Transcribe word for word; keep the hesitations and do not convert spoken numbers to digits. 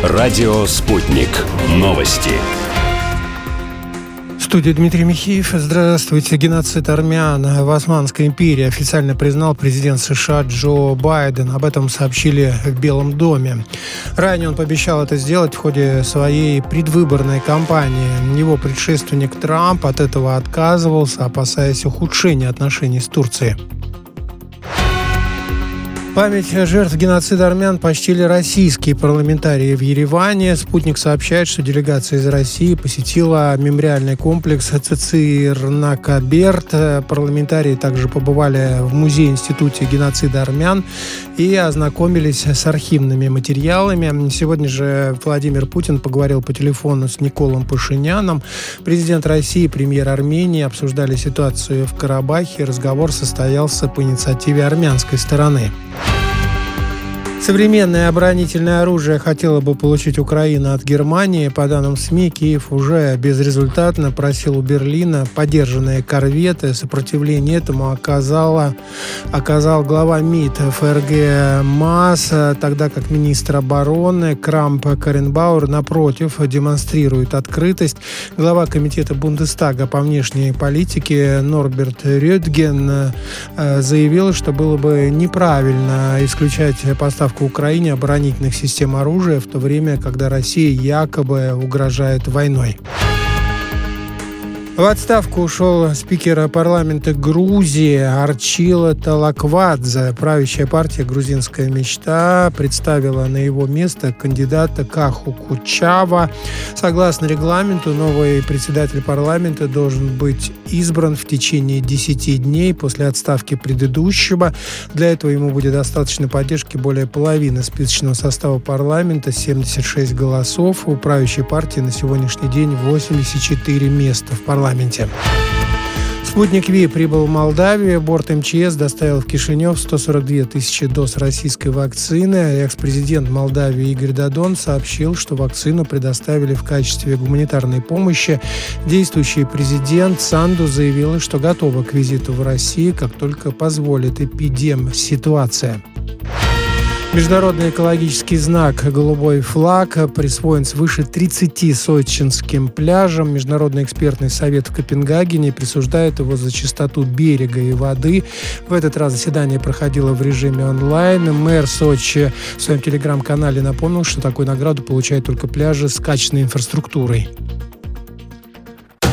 Радио «Спутник». Новости. В студии Дмитрий Михеев. Здравствуйте. Геноцид армян в Османской империи официально признал президент США Джо Байден. Об этом сообщили в Белом доме. Ранее он пообещал это сделать в ходе своей предвыборной кампании. Его предшественник Трамп от этого отказывался, опасаясь ухудшения отношений с Турцией. Память жертв геноцида армян почтили российские парламентарии в Ереване. «Спутник» сообщает, что делегация из России посетила мемориальный комплекс Цицерна-Каберт. Парламентарии также побывали в музее-институте геноцида армян и ознакомились с архивными материалами. Сегодня же Владимир Путин поговорил по телефону с Николом Пашиняном. Президент России и премьер Армении обсуждали ситуацию в Карабахе. Разговор состоялся по инициативе армянской стороны. Современное оборонительное оружие хотела бы получить Украина от Германии. По данным СМИ, Киев уже безрезультатно просил у Берлина подержанные корветы. Сопротивление этому оказала, оказал глава МИД ФРГ МАС, тогда как министр обороны Крамп Каренбауэр, напротив, демонстрирует открытость. Глава комитета Бундестага по внешней политике Норберт Рёдген заявил, что было бы неправильно исключать поставку Украине оборонительных систем оружия в то время, когда Россия якобы угрожает войной. В отставку ушел спикер парламента Грузии Арчила Талаквадзе. Правящая партия «Грузинская мечта» представила на его место кандидата Каху Кучава. Согласно регламенту, новый председатель парламента должен быть избран в течение десяти дней после отставки предыдущего. Для этого ему будет достаточно поддержки более половины списочного состава парламента, семьдесят шесть голосов. У правящей партии на сегодняшний день восемьдесят четыре места в парламенте. «Спутник Ви» прибыл в Молдавию. Борт МЧС доставил в Кишинев сто сорок две тысячи доз российской вакцины. Экс-президент Молдавии Игорь Додон сообщил, что вакцину предоставили в качестве гуманитарной помощи. Действующий президент Санду заявила, что готова к визиту в Россию, как только позволит эпидем-ситуация. Международный экологический знак «Голубой флаг» присвоен свыше тридцати сочинским пляжам. Международный экспертный совет в Копенгагене присуждает его за чистоту берега и воды. В этот раз заседание проходило в режиме онлайн. Мэр Сочи в своем телеграм-канале напомнил, что такую награду получают только пляжи с качественной инфраструктурой.